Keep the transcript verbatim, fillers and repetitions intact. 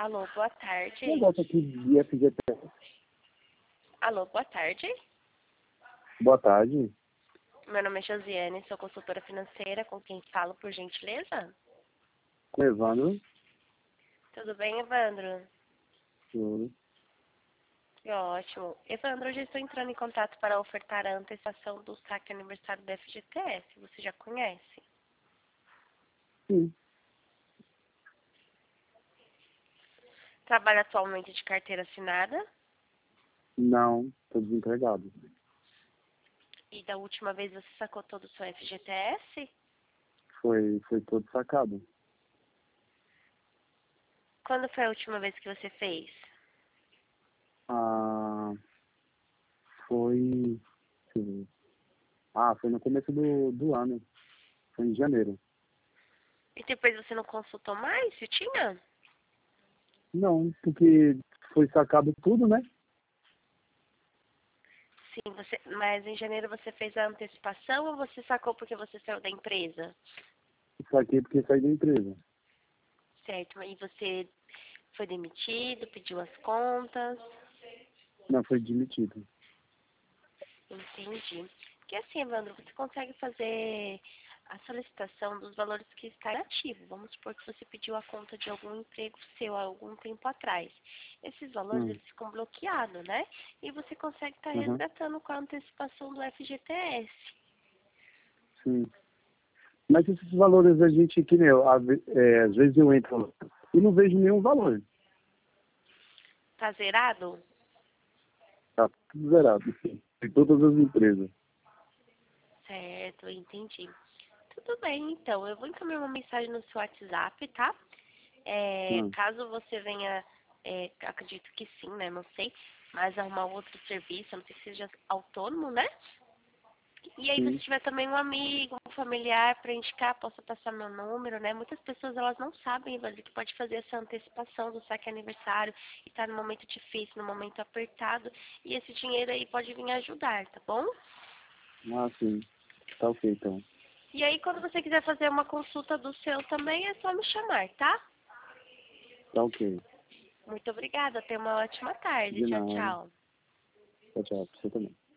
Alô, boa tarde. Negócio aqui de F G T S. Alô, boa tarde. Boa tarde. Meu nome é Josiane, sou consultora financeira, com quem falo, por gentileza? Com Evandro. Tudo bem, Evandro? Tudo. Que ótimo. Evandro, hoje estou entrando em contato para ofertar a antecipação do saque aniversário da F G T S. Você já conhece? Sim. Trabalha atualmente de carteira assinada? Não, estou desempregado. E da última vez você sacou todo o seu F G T S? Foi, foi todo sacado. Quando foi a última vez que você fez? Ah, foi... sim. Ah, foi no começo do, do ano. Foi em janeiro. E depois você não consultou mais se tinha? Não, porque foi sacado tudo, né? Sim, você, mas em janeiro você fez a antecipação ou você sacou porque você saiu da empresa? Saquei porque saí da empresa. Certo, e você foi demitido, pediu as contas? Não, foi demitido. Entendi. Porque assim, Evandro, você consegue fazer a solicitação dos valores que está ativo. Vamos supor que você pediu a conta de algum emprego seu há algum tempo atrás. Esses valores, Hum. eles ficam bloqueados, né? E você consegue estar Uhum. resgatando com a antecipação do F G T S. Sim. Mas esses valores a gente, que nem eu, às ve- é, às vezes eu entro e não vejo nenhum valor. Tá zerado? Tá tudo zerado. Em todas as empresas. Certo, entendi. Tudo bem, então. Eu vou encaminhar uma mensagem no seu WhatsApp, tá? É, Hum. caso você venha, é, acredito que sim, né? Não sei, mas arrumar outro serviço, a não sei que seja autônomo, né? E aí, se Sim. tiver também um amigo, um familiar para indicar, possa passar meu número, né? Muitas pessoas, elas não sabem, Evandro, que pode fazer essa antecipação do saque aniversário e tá no momento difícil, no momento apertado, e esse dinheiro aí pode vir ajudar, tá bom? Ah, sim. Tá ok, então. E aí, quando você quiser fazer uma consulta do seu também, é só me chamar, tá? Tá ok. Muito obrigada, tenha uma ótima tarde. De Tchau, nada. tchau. Tchau, tchau. Pra você também.